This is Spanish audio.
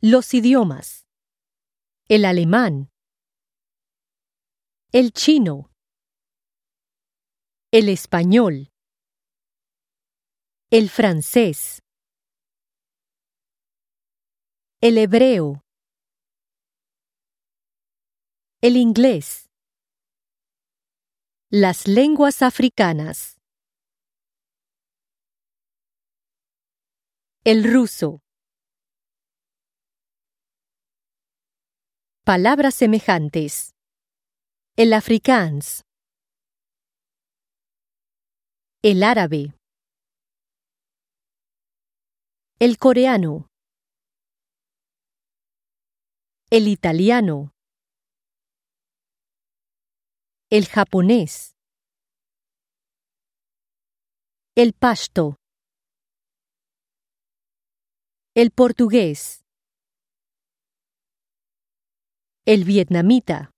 Los idiomas: el alemán, el chino, el español, el francés, el hebreo, el inglés, las lenguas africanas, el ruso. Palabras semejantes: el afrikaans, el árabe, el coreano, el italiano, el japonés, el pashto, el portugués, el vietnamita,